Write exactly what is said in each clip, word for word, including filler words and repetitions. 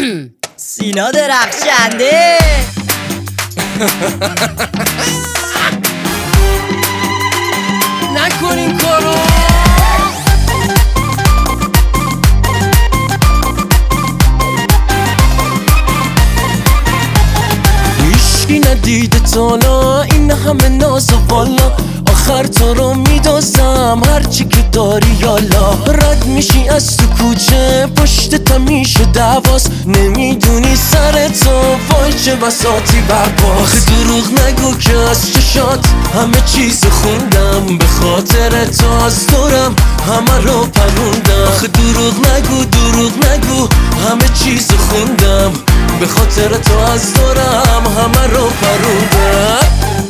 سینا درخشنده. نکن این کارو. هیچکی ندیده تالا این همه ناز و بالا، آخر تو رو میدازم هرچی که داری یالا. رد میشی از تو کوچه پشت تا میشه دواست، نمیدونی سر تو وای چه بساطی برپاست. آخه دروغ نگو که از چشات همه چیز خوندم، به خاطر تو از دورم همه رو پروندم. آخه دروغ نگو دروغ نگو همه چیز خوندم، به خاطر تو از دورم همه رو پروندم.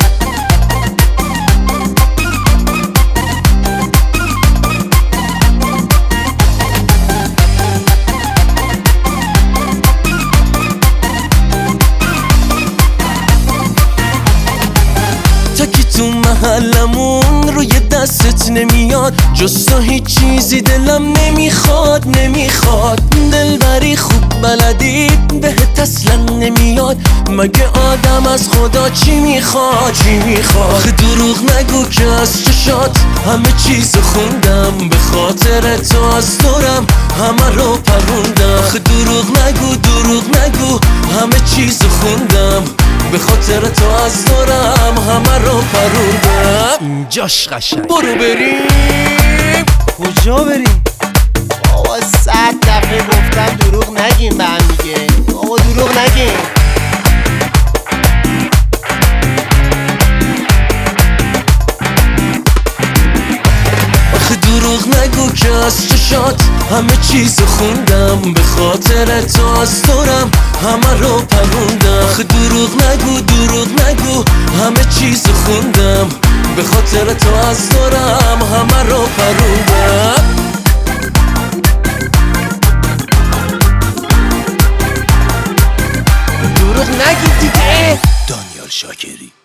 تا که تو محلمون روی دستت نمیاد، جز تو هیچ چیزی دلم نمیخواد نمیخواد. دلبری خوب بلدی بهت اصلا نمیاد، مگه آدم از خدا چی میخواد چی میخواد. آخه دروغ نگو که از چشات همه چیز خوندم، به خاطر تو از دورم همه رو پروندم. آخه دروغ نگو دروغ نگو همه چیز خوندم، به خاطر تو از دورم همه رو پروندم. اینجاش قشنگ. برو بریم. کجا بریم؟ بابا صد دفعه گفتم دروغ نگیم به هم دیگه. بابا دروغ نگیم. آخه دروغ نگو که از چشات همه چیز خوندم، به خاطر تو از دورم همه رو پروندم. آخه دروغ نگو دروغ نگو همه چیز خوندم، به خاطر تو از دورم همه رو پروندم. دروغ نگید دیگه. دانیال شاکری.